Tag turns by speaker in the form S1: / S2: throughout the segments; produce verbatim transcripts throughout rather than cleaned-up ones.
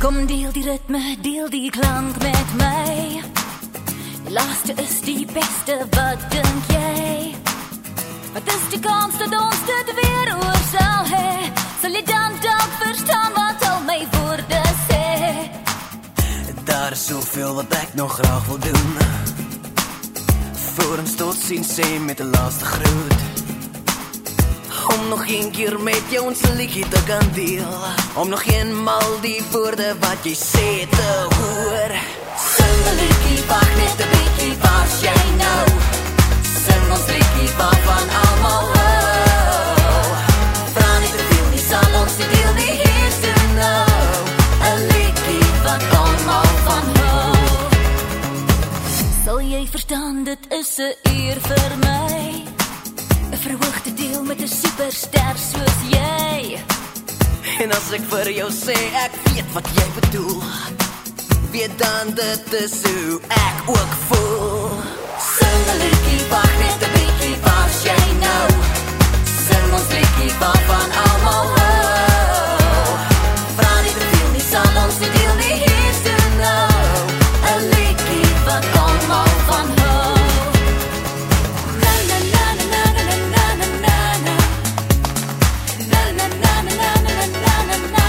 S1: Kom deel die ritme, deel die klank met my. Die laaste is die beste, wat dink jy? Wat is die kans dat ons dit weer oor sal hê? Sal jy dan dalk verstaan wat al my woorde sê?
S2: Daar is soveel wat ek nog graag wil doen. Voor ons tot sien sê met die laaste groet. Om nog een keer met jou ons liedjie te kan deel. Om nog eenmaal die woorde wat jy sê te hoor.
S1: Sing 'n liedjie, wag net 'n bietjie, waar's jy nou? Sing ons liedjie waarvan almal hou. Vra nie te veel nie, sal ons die deel nie here's to know. 'n liedjie wat almal van hou. Sal jy verstaan, dit is 'n eer vir my. 'n verhoogde deel met 'n superster soos jy.
S2: En as ek vir jou sê, ek weet wat jy bedoel, weet dan dit is hoe ek ook voel.
S1: Sing 'n liedjie, wag net 'n bietjie, waar's jy nou? Sing ons liedjie waarvan almal hou. Vra nie te veel nie, sal ons die deel nie here's to know. 'n liedjie wat almal van hou. Na na na na na na na na na na. Na na na na na na na na na.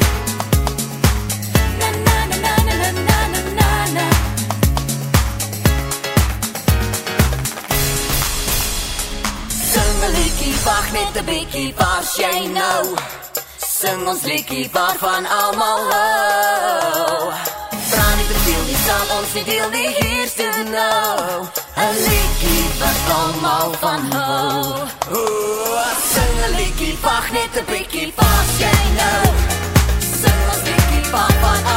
S1: Na na na na na na na na na. Sing 'n liedjie, wag net 'n bietjie, waar's jy nou? Sing ons liedjie waarvan almal hou. Vra nie te veel nie, sal ons die deel nie here's to know. 'n liedjie wat almal van hou.
S2: Oh,
S1: Sing 'n liedjie, wag net 'n bietjie, waar's jy nou? Sing ons liedjie waarvan